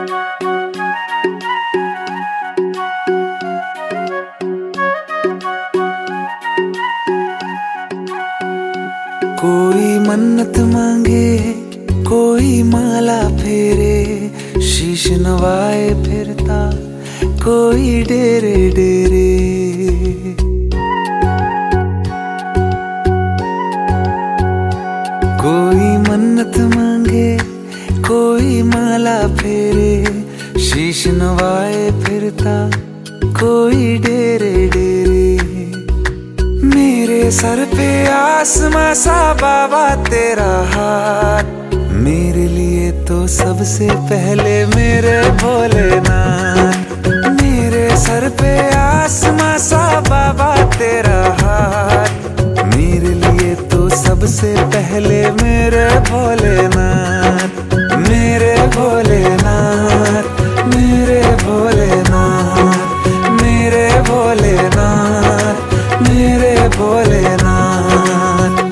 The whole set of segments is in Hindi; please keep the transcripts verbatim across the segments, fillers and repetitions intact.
कोई मन्नत मांगे, कोई माला फेरे, शीश नवाए फिरता कोई डेरे डेरे। कोई मन्नत मांगे, कोई माला फेरे, शीश नवाए फिरता कोई डेरे डेरे। मेरे सर पे आसमां सा बाबा तेरा हाथ, मेरे लिए तो सबसे पहले मेरे भोलेनाथ। मेरे सर पे आसमां सा बाबा तेरा हाथ, मेरे लिए तो सबसे पहले मेरे भोलेनाथ। मेरे भोलेनाथ, मेरे भोलेनाथ, मेरे भोलेनाथ, मेरे भोलेनाथ।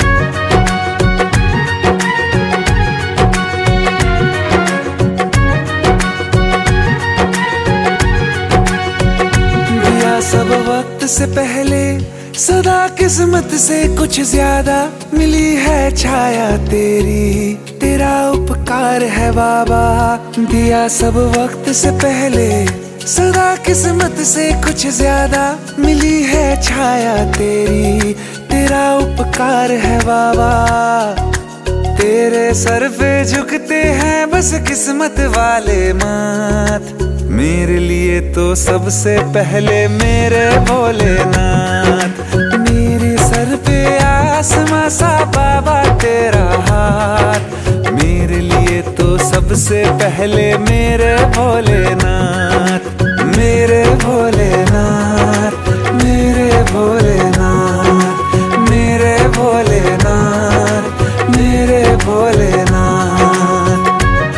दिया सब वक्त से पहले, सदा किस्मत से कुछ ज्यादा, मिली है छाया तेरी, तेरा उपकार है बाबा। दिया सब वक्त से पहले, सदा किस्मत से कुछ ज्यादा, मिली है छाया तेरी, तेरा उपकार है बाबा। तेरे सर पे झुकते हैं बस किस्मत वाले माथ, मेरे लिए तो सबसे पहले मेरे भोलेनाथ। मेरे सर पे आसमां सा बाबा तेरा हाथ, मेरे लिए तो सबसे पहले मेरे भोलेनाथ। मेरे भोलेनाथ, मेरे भोलेनाथ, मेरे भोलेनाथ, मेरे भोलेनाथ।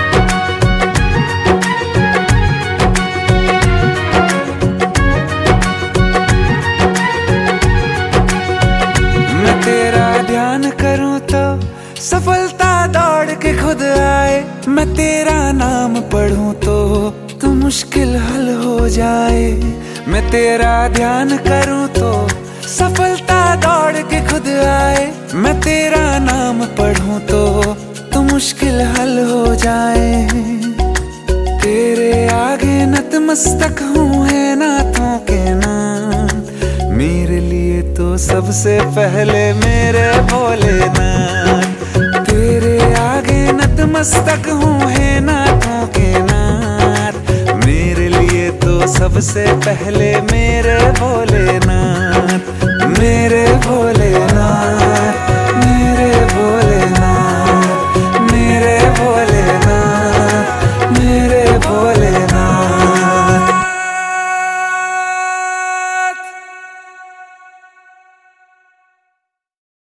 मैं तेरा ध्यान करूं तो सफलता दौड़ के खुद आए, मैं तेरा नाम पढ़ूं तो तो मुश्किल हल हो जाए। मैं तेरा ध्यान करूं तो सफलता दौड़ के खुद आए, मैं तेरा नाम पढ़ूं तो तो मुश्किल हल हो जाए। तेरे आगे नतमस्तक हूँ है नाथों के नाम, मेरे लिए तो सबसे पहले मेरे भोलेनाथ। तेरे आगे नतमस्तक हूँ है नाथों के नाथ, मेरे लिए तो सबसे पहले मेरे